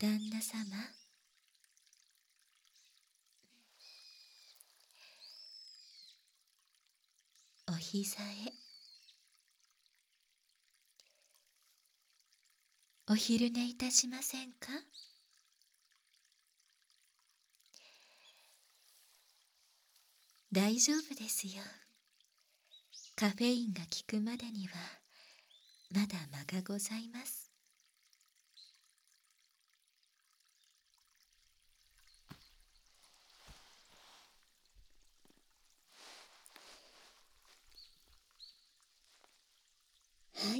旦那様、お膝へ。お昼寝いたしませんか？大丈夫ですよ。カフェインが効くまでにはまだ間がございます。はい。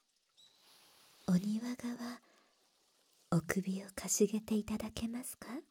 お庭側、お首をかしげていただけますか？